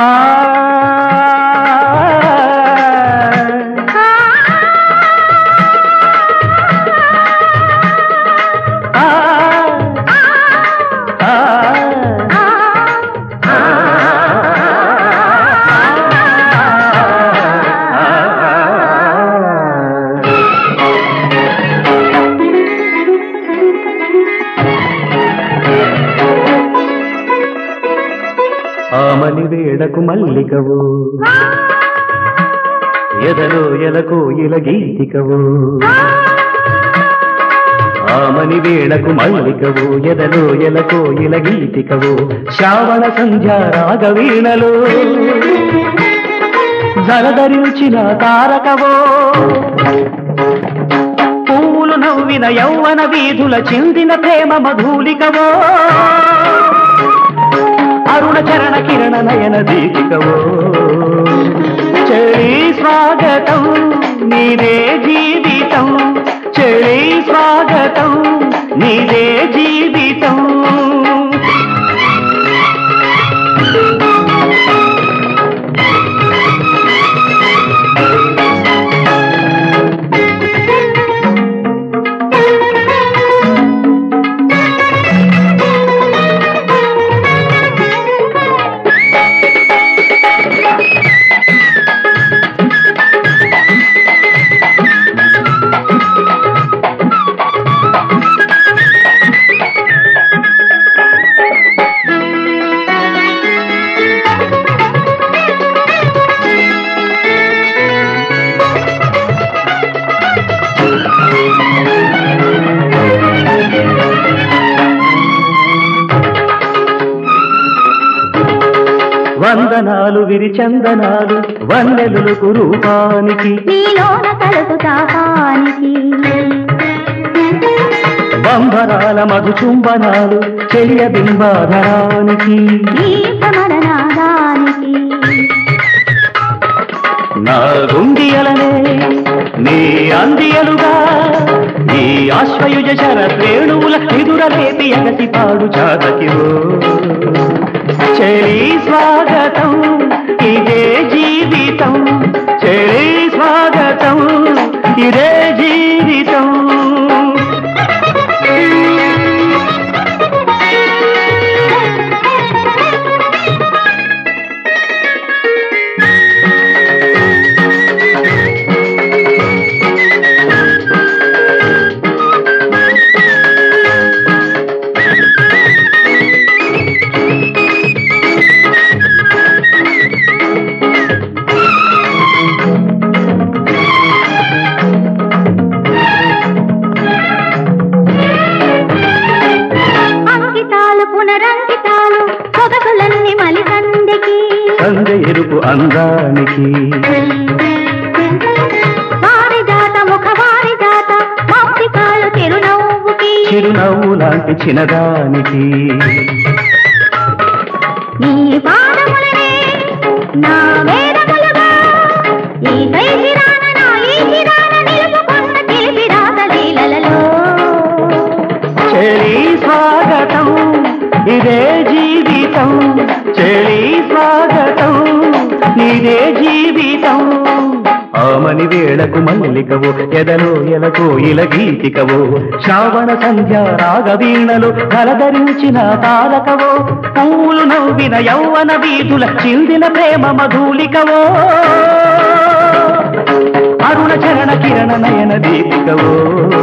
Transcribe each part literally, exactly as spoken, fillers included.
ఆమని వేడకు మల్లికవు ఎదలో ఎలకు ఇల గీతికవు ఆమని వేడకు మల్లికవు ఎదలో ఎలకు ఇల గీతికవు శ్రావణ సంధ్యా రాగవీణలో జలధరించిన తారకవో పూలు నవ్విన యౌవన వీధుల చిందిన ప్రేమ మధూలికవో అరుణ చరణ కిరణ నయన దీపికవో చెలి స్వాగతం నీదే జీవితం చెలి స్వాగతం నీదే జీవితం వందనాలు విరిచందనాలు వన్నెలులకు రూపానికి నీలోన కలుపు తాపానికి బంబరాల మధుచుంబనాలు చెలియ బింబాధరానికి నాదానికి నా గుండియలనే నీ అందియలుగా ఈ ఆశ్వయుజ శరత్రేణువుల ఎదురలేపి ఎగసి పాడు చాతకివో చెలి స్వాగతం ఇదే జీవితం చెలి స్వాగతం ఇదే జీవితం సందె ఎరుపు అందానికి వారిదాత ముఖవారిదాత మాప్తికాలు చిరునవ్వుకి చిరునవ్వు లాంటి చిన్నదానికి నీ పాదములనే నా వేదములుగా ఈ దైహిరాన నా ఈ హిరాన నిలుపుకున్న తీపి రాత లీలలలో చెలి స్వాగతం ఇదే జీవితం చెలి స్వాగతం నీదే జీవితం ఆమని వేళకు మల్లికవు ఎదలో ఎలకు ఇల గీతికవు శ్రావణ సంధ్యా రాగవీణలు కలధరించిన తారకవో పూలు నవ్విన యౌవన వీధుల చిందిన ప్రేమ మధూలికవో అరుణ చరణ కిరణ నయన దీపికవో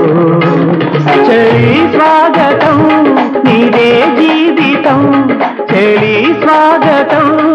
చెలి స్వాగతం నీదే జీవితం చెలి స్వాగతం